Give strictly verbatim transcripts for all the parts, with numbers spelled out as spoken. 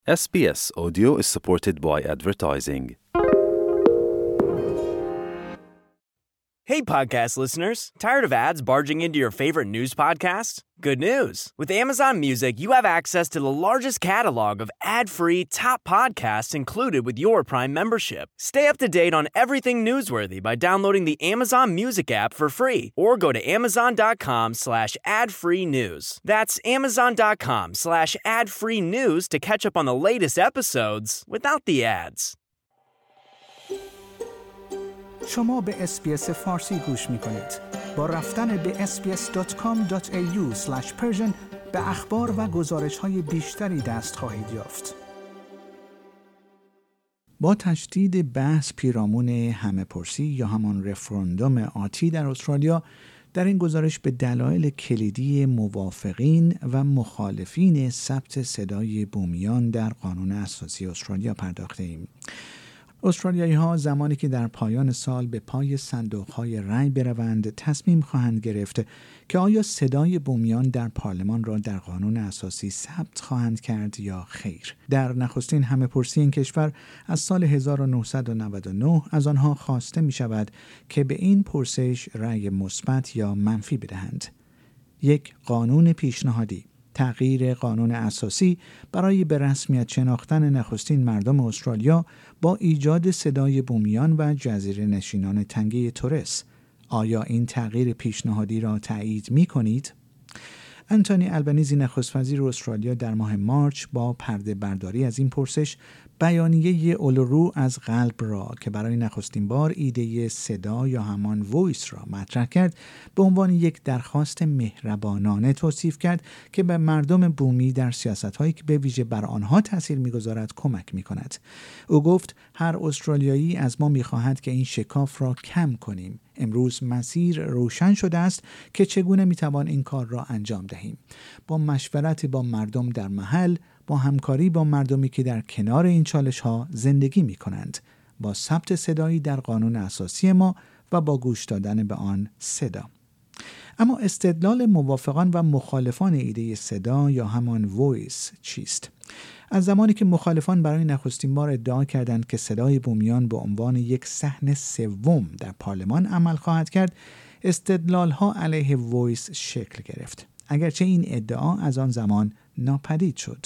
S B S Audio is supported by advertising. Hey, podcast listeners. Tired of ads barging into your favorite news podcasts? Good news. With Amazon Music, you have access to the largest catalog of ad-free top podcasts included with your Prime membership. Stay up to date on everything newsworthy by downloading the Amazon Music app for free or go to amazon.com slash ad-free news. That's amazon.com slash ad-free news to catch up on the latest episodes without the ads. شما به اس‌بی‌اس فارسی گوش می‌کنید. با رفتن به اس بی اس دات کام دات ای یو اسلش پرشن به اخبار و گزارش‌های بیشتری دست خواهید یافت. با تشدید بحث پیرامون همه‌پرسی یا همان رفراندوم آتی در استرالیا، در این گزارش به دلایل کلیدی موافقین و مخالفین ثبت صدای بومیان در قانون اساسی استرالیا پرداخته‌ایم. استرالیایی ها زمانی که در پایان سال به پای صندوق های رای بروند تصمیم خواهند گرفت که آیا صدای بومیان در پارلمان را در قانون اساسی ثبت خواهند کرد یا خیر. در نخستین همه‌پرسی این کشور از سال هزار و نهصد و نود و نه از آنها خواسته می شود که به این پرسش رای مثبت یا منفی بدهند. یک قانون پیشنهادی، تغییر قانون اساسی برای به رسمیت شناختن نخستین مردم استرالیا با ایجاد صدای بومیان و جزیره نشینان تنگه تورس. آیا این تغییر پیشنهادی را تایید می کنید؟ انتونی البنیزی نخست وزیر استرالیا در ماه مارچ با پرده برداری از این پرسش بیانیه اولورو از قلب را که برای نخستین بار ایده صدا یا همان وایس را مطرح کرد به عنوان یک درخواست مهربانانه توصیف کرد که به مردم بومی در سیاست‌هایی که به ویژه بر آنها تأثیر می‌گذارد کمک می‌کند. او گفت هر استرالیایی از ما می‌خواهد که این شکاف را کم کنیم. امروز مسیر روشن شده است که چگونه می‌توان این کار را انجام دهیم. با مشورت با مردم در محل، با همکاری با مردمی که در کنار این چالش‌ها زندگی می‌کنند، با ثبت صدایی در قانون اساسی ما و با گوش دادن به آن صدا. اما استدلال موافقان و مخالفان ایده صدا یا همان وایس چیست؟ از زمانی که مخالفان برای نخستین بار ادعا کردند که صدای بومیان به عنوان یک صحن سوم در پارلمان عمل خواهد کرد، استدلال‌ها علیه وایس شکل گرفت، اگرچه این ادعا از آن زمان ناپدید شد.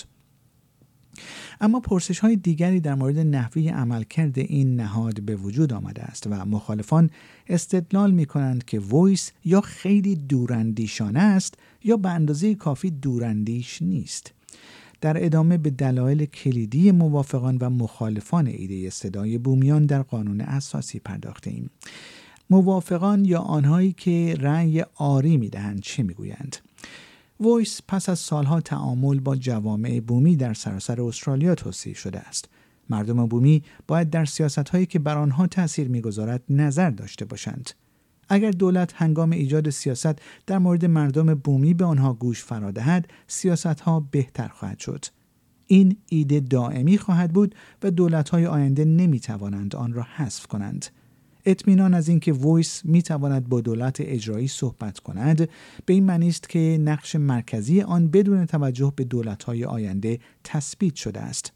اما پرسش‌های دیگری در مورد نحوه عملکرد این نهاد به وجود آمده است و مخالفان استدلال می‌کنند که وایس یا خیلی دوراندیشانه است یا به اندازه کافی دوراندیش نیست. در ادامه به دلایل کلیدی موافقان و مخالفان ایده صدای بومیان در قانون اساسی پرداخته‌ایم. موافقان یا آنهایی که رأی آری می‌دهند چه می‌گویند؟ وایس پس از سالها تعامل با جوامع بومی در سراسر استرالیا توصیه شده است. مردم بومی باید در سیاست‌هایی که بر آنها تأثیر می‌گذارد نظر داشته باشند. اگر دولت هنگام ایجاد سیاست در مورد مردم بومی به آنها گوش فرا دهد، سیاست‌ها بهتر خواهد شد. این ایده دائمی خواهد بود و دولت‌های آینده نمی‌توانند آن را حذف کنند. اطمینان از اینکه وایس می‌تواند با دولت اجرایی صحبت کند به این معنی است که نقش مرکزی آن بدون توجه به دولت‌های آینده تثبیت شده است.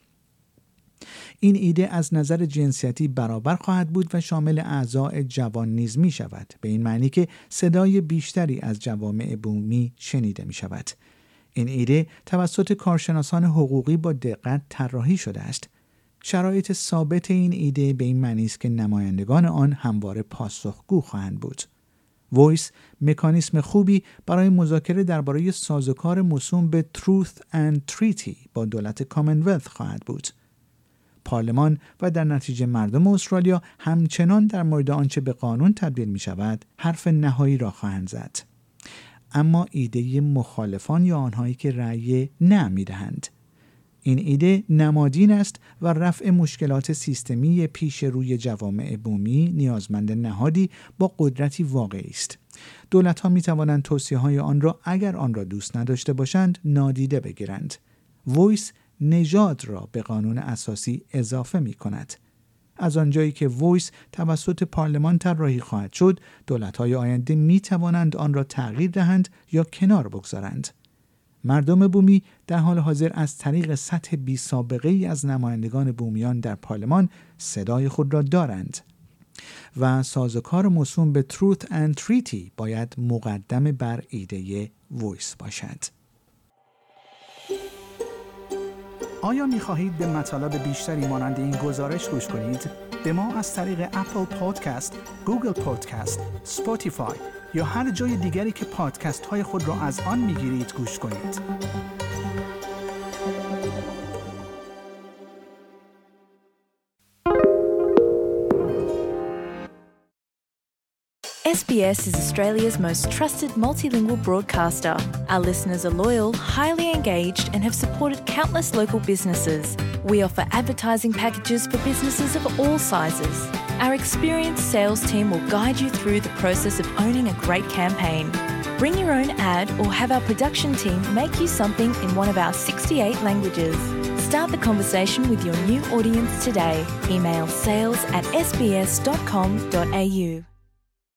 این ایده از نظر جنسیتی برابر خواهد بود و شامل اعضای جوان نیز می شود، به این معنی که صدای بیشتری از جوامع بومی شنیده می شود. این ایده توسط کارشناسان حقوقی با دقت طراحی شده است. شرایط ثابت این ایده به این معنی است که نمایندگان آن همواره پاسخگو خواهند بود. وایس مکانیسم خوبی برای مذاکره درباره سازوکار موسوم به Truth and Treaty با دولت کامنولث خواهد بود. پارلمان و در نتیجه مردم استرالیا همچنان در مورد آنچه به قانون تبدیل می شود حرف نهایی را خواهند زد. اما ایده مخالفان یا آنهایی که رأی نه می دهند، این ایده نمادین است و رفع مشکلات سیستمی پیش روی جوامع بومی نیازمند نهادی با قدرتی واقعی است. دولت‌ها می‌توانند توصیه‌های آن را اگر آن را دوست نداشته باشند نادیده بگیرند. وایس نژاد را به قانون اساسی اضافه می‌کند. از آنجایی که وایس توسط پارلمان طراحی خواهد شد، دولت‌های آینده می‌توانند آن را تغییر دهند یا کنار بگذارند. مردم بومی در حال حاضر از طریق سطح بی سابقه ای از نمایندگان بومیان در پارلمان صدای خود را دارند و سازوکار موسوم به Truth and Treaty باید مقدم بر ایده وایس باشد. آیا می خواهید به مطالب بیشتری مانند این گزارش گوش کنید؟ به ما از طریق اپل پادکست، گوگل پادکست، اسپاتیفای یا هر جای دیگری که پادکست های خود را از آن می گیرید گوش کنید. S B S is Australia's most trusted multilingual broadcaster. Our listeners are loyal, highly engaged, and have supported countless local businesses. We offer advertising packages for businesses of all sizes. Our experienced sales team will guide you through the process of owning a great campaign. Bring your own ad or have our production team make you something in one of our sixty-eight languages. Start the conversation with your new audience today. Email sales at s b s dot com dot a u.